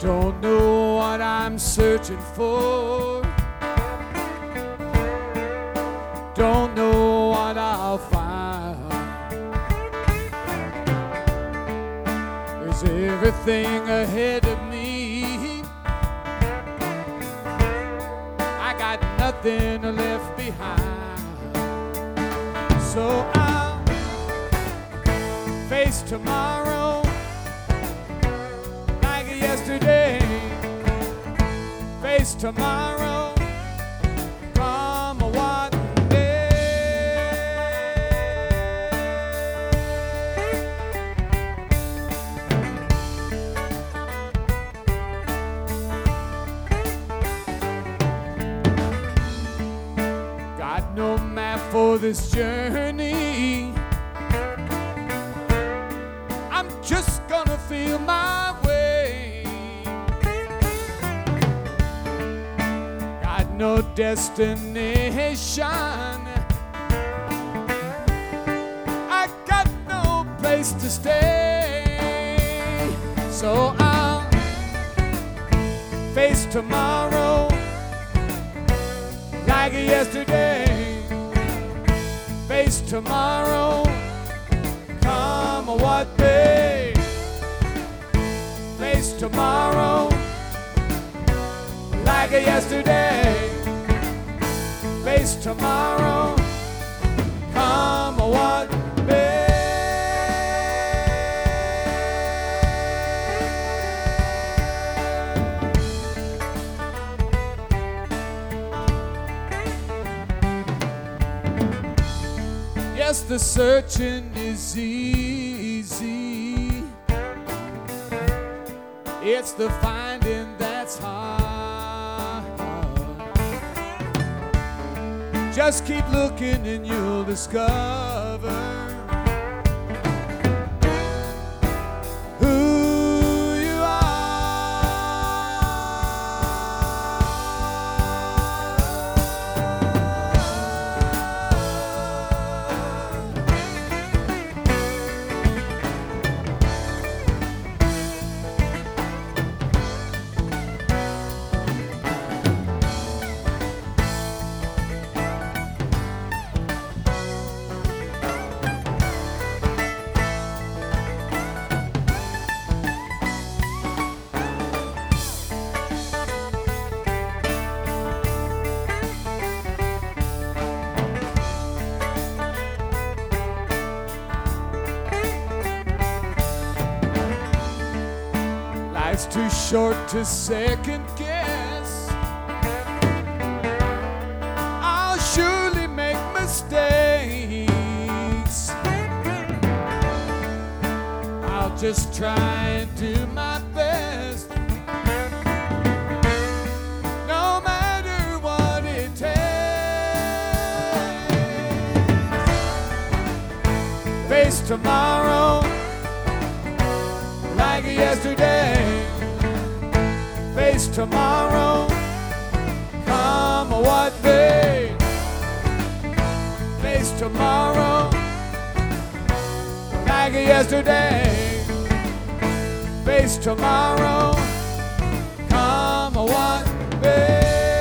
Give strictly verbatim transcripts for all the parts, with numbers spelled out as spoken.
Don't know what I'm searching for. Don't know what I'll find. There's everything ahead of me. I got nothing left behind. So I'll face tomorrow like yesterday. Face tomorrow, come what may. Got no map for this journey. I'm just gonna feel my way. Got no destination. I got no place to stay. So I'll face tomorrow like yesterday. Face tomorrow, come what may. Face tomorrow like yesterday. Face tomorrow, come what may. Yes, the searching is easy. It's the finding that's hard. Just keep looking and you'll discover who you Life's too short to second guess. I'll surely make mistakes. I'll just try and do my best, no matter what it takes. Face tomorrow like yesterday. Face tomorrow, come what may. Face tomorrow like yesterday. Face tomorrow, come what may.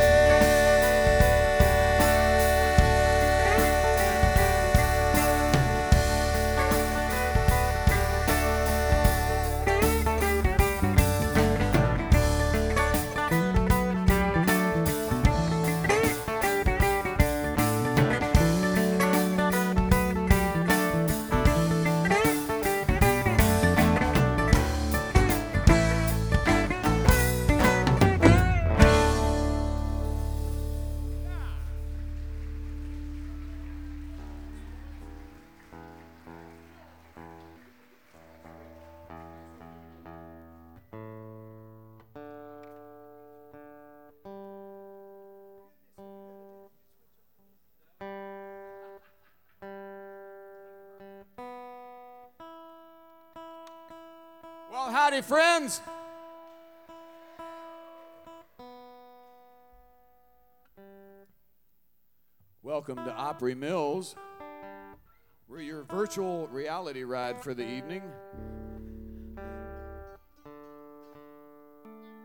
Well, howdy, friends. Welcome to Opry Mills. We're your virtual reality ride for the evening.